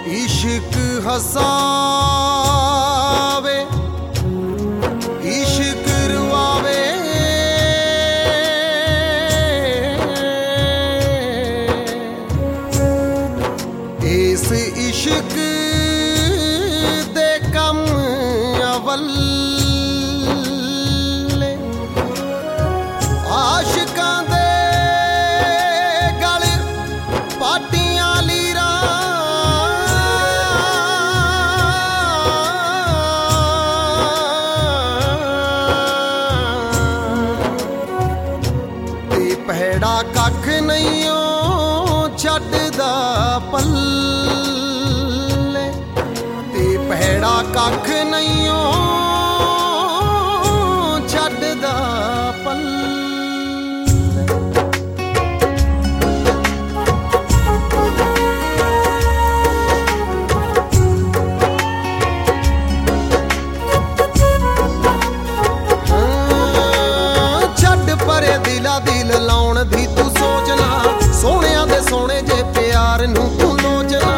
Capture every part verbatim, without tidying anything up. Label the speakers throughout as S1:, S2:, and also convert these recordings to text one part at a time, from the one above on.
S1: इश्क हसावे इश्क रुआवे इस इश्क दे कम अवल आशिकां दे गल पाटियां लीरा भैड़ा कख नहीं छड्डदा पल्ले ते भैड़ा कख नहीं छड्डदा पल्ले। छड्ड परे दिला दिल लाउण दी तू सोचना सोहणिया दे सोहणे जे प्यार नूं तू लोचना।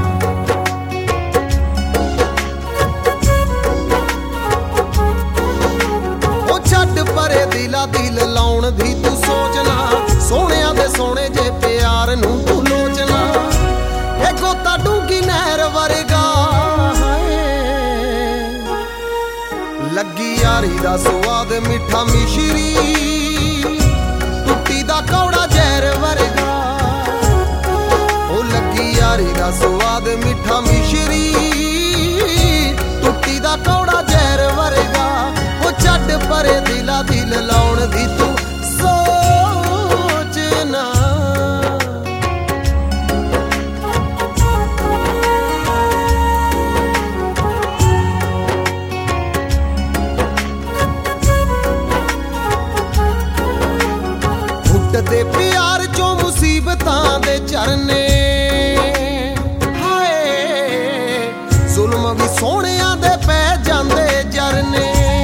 S1: ओ छड्ड परे दिला दिल लाउण दी तू सोचना सोहणिया दे सोहणे जे प्यार नूं तू लोचना। ए गोता डूंगी नहर वर्गा लगी यारी दा स्वाद मिठा मिश्री टुट्टी दा कौड़ा जहर वर्गा। ओ लगी यारी दा स्वाद मिठा मिश्री टुट्टी दा कौड़ा जहर वर्गा। ओ छड्ड परे दिला दिल लाउण दी तू सोचना। दे प्यार चो मुसीबतां दे झरने हाय जुल्म भी सोहणियां दे पै जांदे जरने।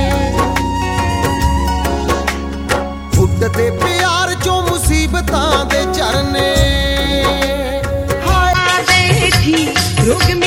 S1: उड्डदे प्यार चो मुसीबतां दे झरने हाय बैठी रोक